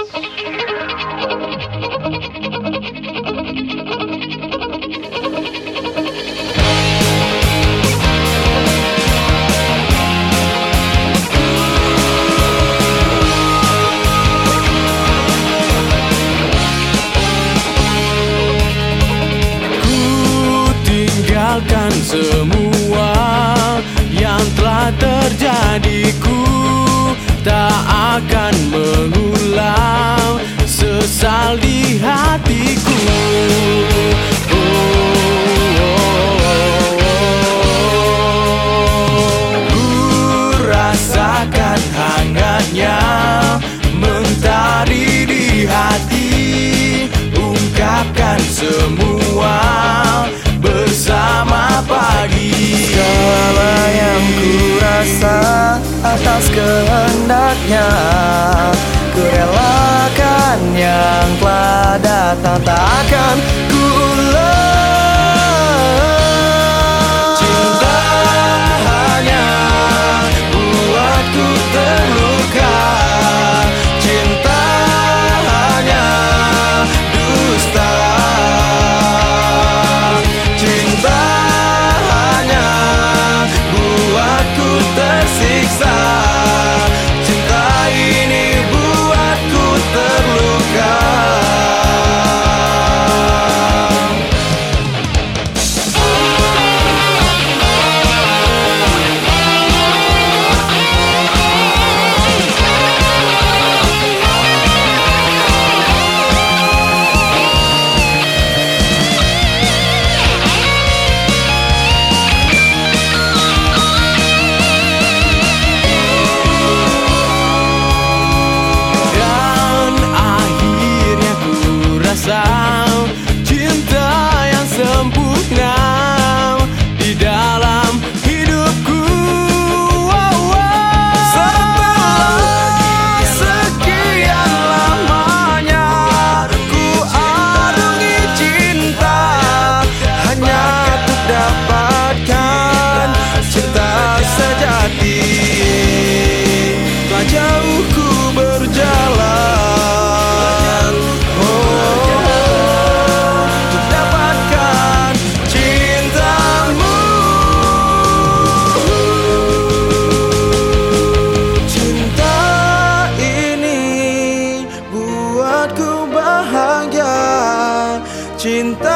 Tinggalkan semua yang telah terjadi, ku tak akan mengulang sesal di hatiku. Ku rasakan hangatnya mentari di hati, ungkapkan semua bersama pagi. Segala yang ku rasa atas kehendaknya, ku relakan yang telah datang, tak akan ku ulang. Cinta hanya buatku terluka, cinta hanya dusta. Cinta ini buatku terluka. Cinta yang sempurna di dalam hidupku. Setelah sekian lamanya ku arungi cinta, hanya untuk dapatkan cinta sejati. Telah jauh ku berjalan cinta